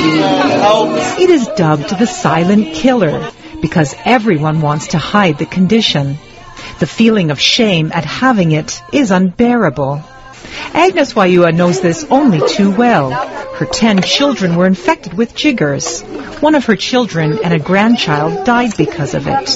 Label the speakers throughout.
Speaker 1: It is dubbed the silent killer because everyone wants to hide the condition. The feeling of shame at having it is unbearable. Agnes Wayua knows this only too well. Her 10 children were infected with jiggers. One of her children and a grandchild died because of it.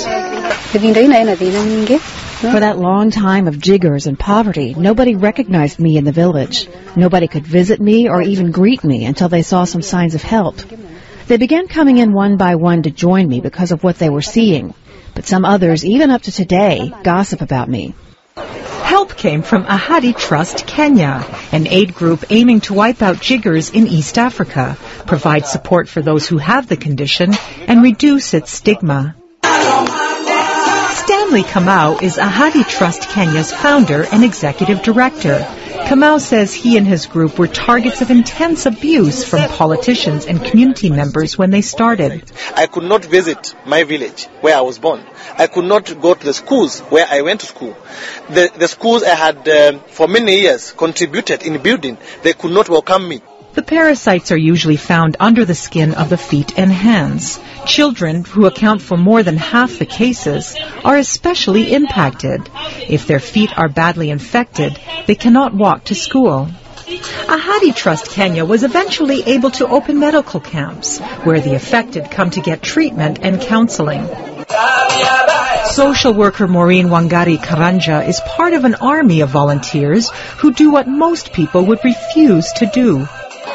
Speaker 2: For that long time of jiggers and poverty, nobody recognized me in the village. Nobody could visit me or even greet me until they saw some signs of help. They began coming in one by one to join me because of what they were seeing. But some others, even up to today, gossip about me.
Speaker 1: Help came from Ahadi Trust Kenya, an aid group aiming to wipe out jiggers in East Africa, provide support for those who have the condition, and reduce its stigma. Stanley Kamau is Ahadi Trust Kenya's founder and executive director. Kamau says he and his group were targets of intense abuse from politicians and community members when they started.
Speaker 3: I could not visit my village where I was born. I could not go to the schools where I went to school. The schools I had for many years contributed in building, they could not welcome me.
Speaker 1: The parasites are usually found under the skin of the feet and hands. Children, who account for more than half the cases, are especially impacted. If their feet are badly infected, they cannot walk to school. Ahadi Trust Kenya was eventually able to open medical camps, where the affected come to get treatment and counseling. Social worker Maureen Wangari Karanja is part of an army of volunteers who do what most people would refuse to do.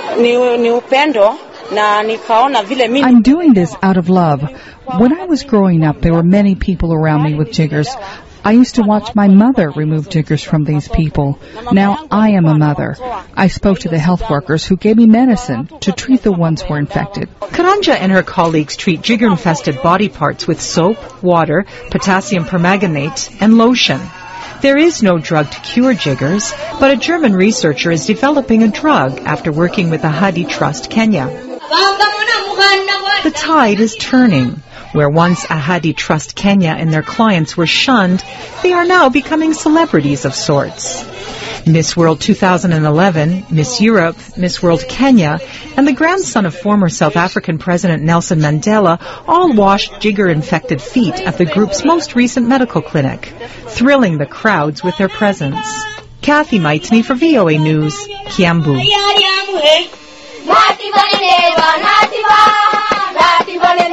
Speaker 4: I'm doing this out of love. When I was growing up, there were many people around me with jiggers. I used to watch my mother remove jiggers from these people. Now I am a mother. I spoke to the health workers who gave me medicine to treat the ones who were infected.
Speaker 1: Karanja and her colleagues treat jigger-infested body parts with soap, water, potassium permanganate, and lotion. There is no drug to cure jiggers, but a German researcher is developing a drug after working with Ahadi Trust Kenya. The tide is turning. Where once Ahadi Trust Kenya and their clients were shunned, they are now becoming celebrities of sorts. Miss World 2011, Miss Europe, Miss World Kenya, and the grandson of former South African President Nelson Mandela all washed jigger-infected feet at the group's most recent medical clinic, thrilling the crowds with their presence. Kathy Maitney for VOA News, Kiambu.